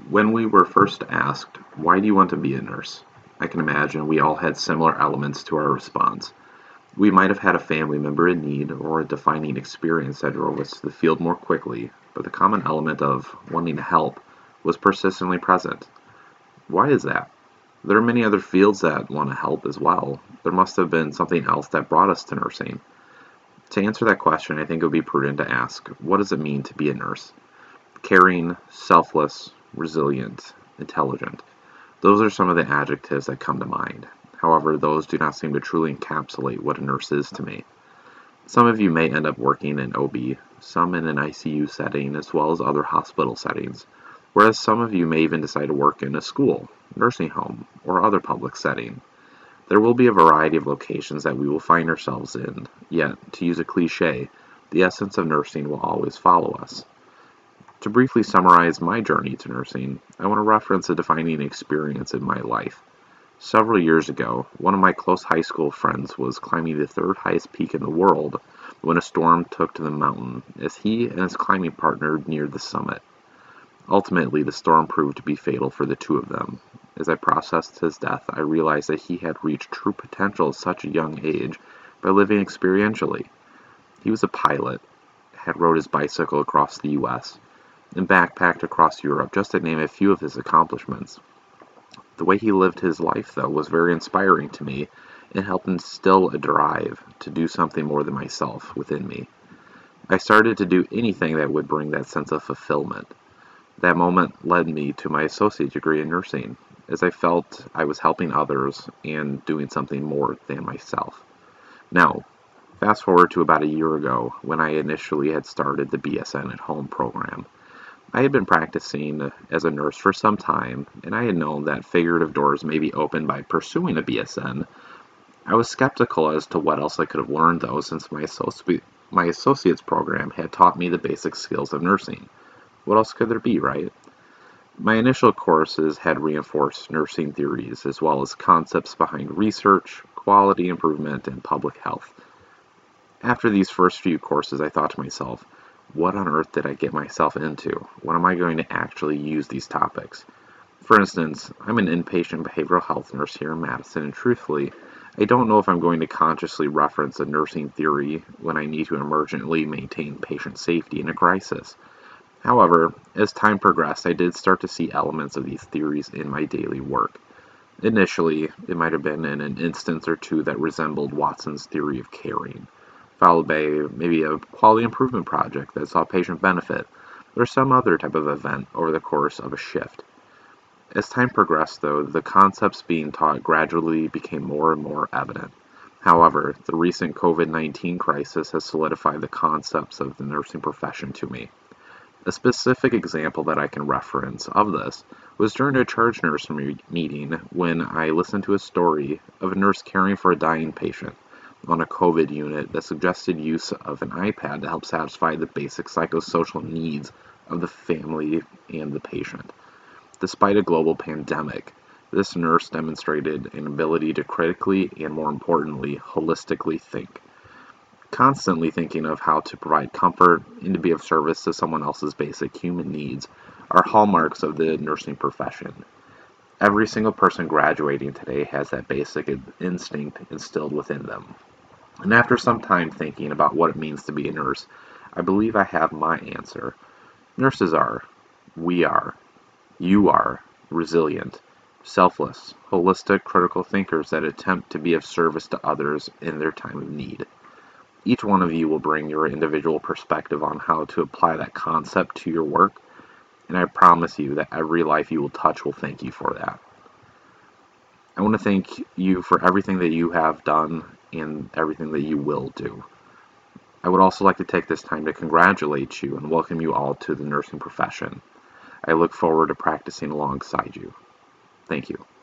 When we were first asked, "Why do you want to be a nurse?" I can imagine we all had similar elements to our response. We might have had a family member in need or a defining experience that drove us to the field more quickly, but the common element of wanting to help was persistently present. Why is that? There are many other fields that want to help as well. There must have been something else that brought us to nursing. To answer that question, I think it would be prudent to ask, what does it mean to be a nurse? Caring, selfless, resilient, intelligent. Those are some of the adjectives that come to mind. However, those do not seem to truly encapsulate what a nurse is to me. Some of you may end up working in OB, some in an ICU setting, as well as other hospital settings, whereas some of you may even decide to work in a school, nursing home, or other public setting. There will be a variety of locations that we will find ourselves in, yet, to use a cliche, the essence of nursing will always follow us. To briefly summarize my journey to nursing, I want to reference a defining experience in my life. Several years ago, one of my close high school friends was climbing the third highest peak in the world when a storm took to the mountain as he and his climbing partner neared the summit. Ultimately, the storm proved to be fatal for the two of them. As I processed his death, I realized that he had reached true potential at such a young age by living experientially. He was a pilot, had rode his bicycle across the U.S., and backpacked across Europe, just to name a few of his accomplishments. The way he lived his life, though, was very inspiring to me and helped instill a drive to do something more than myself within me. I started to do anything that would bring that sense of fulfillment. That moment led me to my associate degree in nursing, as I felt I was helping others and doing something more than myself. Now, fast forward to about a year ago when I initially had started the BSN at Home program. I had been practicing as a nurse for some time, and I had known that figurative doors may be opened by pursuing a BSN. I was skeptical as to what else I could have learned, though, since my associate's program had taught me the basic skills of nursing. What else could there be, right? My initial courses had reinforced nursing theories, as well as concepts behind research, quality improvement, and public health. After these first few courses, I thought to myself, what on earth did I get myself into? When am I going to actually use these topics? For instance, I'm an inpatient behavioral health nurse here in Madison, and truthfully, I don't know if I'm going to consciously reference a nursing theory when I need to emergently maintain patient safety in a crisis. However, as time progressed, I did start to see elements of these theories in my daily work. Initially, it might have been in an instance or two that resembled Watson's theory of caring, followed by maybe a quality improvement project that saw patient benefit, or some other type of event over the course of a shift. As time progressed, though, the concepts being taught gradually became more and more evident. However, the recent COVID-19 crisis has solidified the concepts of the nursing profession to me. A specific example that I can reference of this was during a charge nurse meeting when I listened to a story of a nurse caring for a dying patient on a COVID unit that suggested use of an iPad to help satisfy the basic psychosocial needs of the family and the patient. Despite a global pandemic, this nurse demonstrated an ability to critically and, more importantly, holistically think, constantly thinking of how to provide comfort and to be of service to someone else's basic human needs are hallmarks of the nursing profession. Every single person graduating today has that basic instinct instilled within them. And after some time thinking about what it means to be a nurse, I believe I have my answer. Nurses are, we are, you are, resilient, selfless, holistic, critical thinkers that attempt to be of service to others in their time of need. Each one of you will bring your individual perspective on how to apply that concept to your work, and I promise you that every life you will touch will thank you for that. I want to thank you for everything that you have done and everything that you will do. I would also like to take this time to congratulate you and welcome you all to the nursing profession. I look forward to practicing alongside you. Thank you.